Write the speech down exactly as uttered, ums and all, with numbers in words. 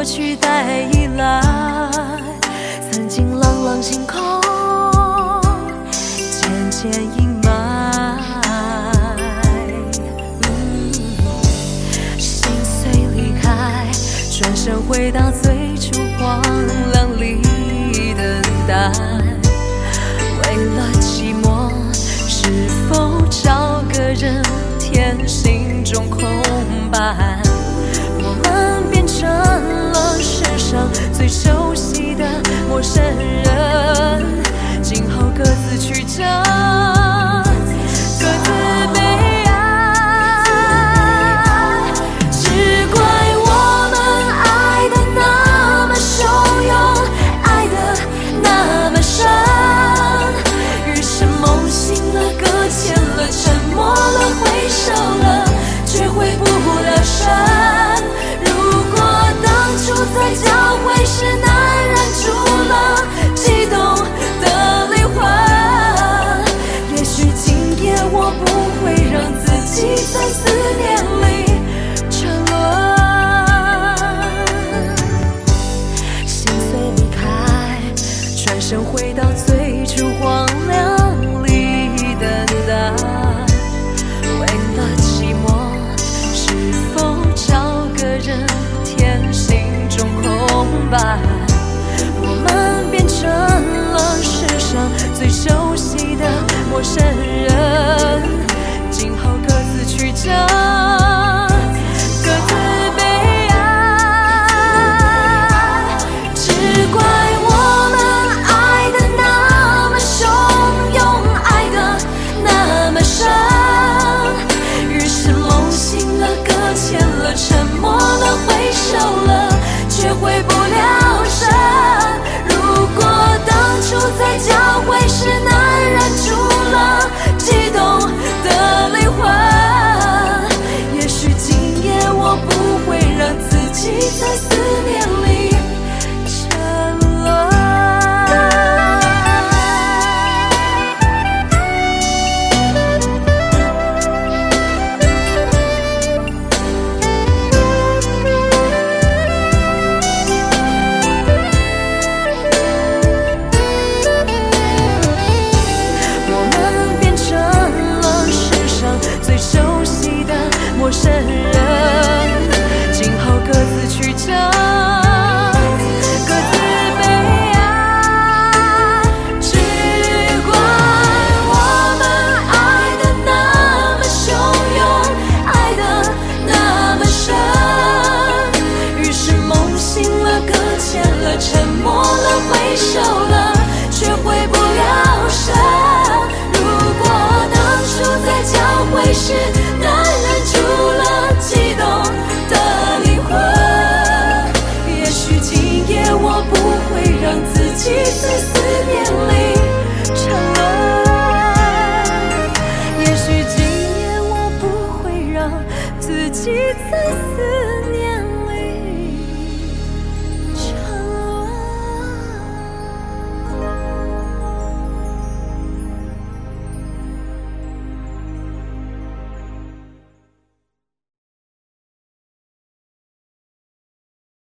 所取代依赖。曾经朗朗星空渐渐阴霾，嗯，心碎离开，转身回到最初荒凉里等待。为了寂寞，是否找个人填心中空白？我们变成了世上最熟悉的陌生人，今后各自曲折，各自悲哀。只怪我们爱得那么汹涌，爱得那么深，于是梦醒了，搁浅了，沉默了，回首了，却回不了神。如果当初在交汇时难忍住了悸动的灵魂，也许今夜我不会让自己在思念里沉沦。心碎离开，转身回到最初荒凉里等待。为了寂寞，是否找个人填心中空白？我们变成了世上最熟悉的陌生人，今后各自曲折，各自悲哀。只怪我们爱得那么汹涌，爱得那么深，于是梦醒了，搁浅了，沉默了，回首了，却回不了神。如果当初在交汇时难忍住了悸动的灵魂，也许今夜我不会让自己在思念里沉沦。最熟悉的陌生人，今后各自曲折，各自悲哀。只怪我们爱得那么汹涌，爱得那么深，于是梦醒了，搁浅了，沉默了，回首了，却回不了神。如果当初在交汇时难忍住了悸动的灵魂，也许今夜我不会让自己在思念里沉沦，也许今夜我不会让自己在思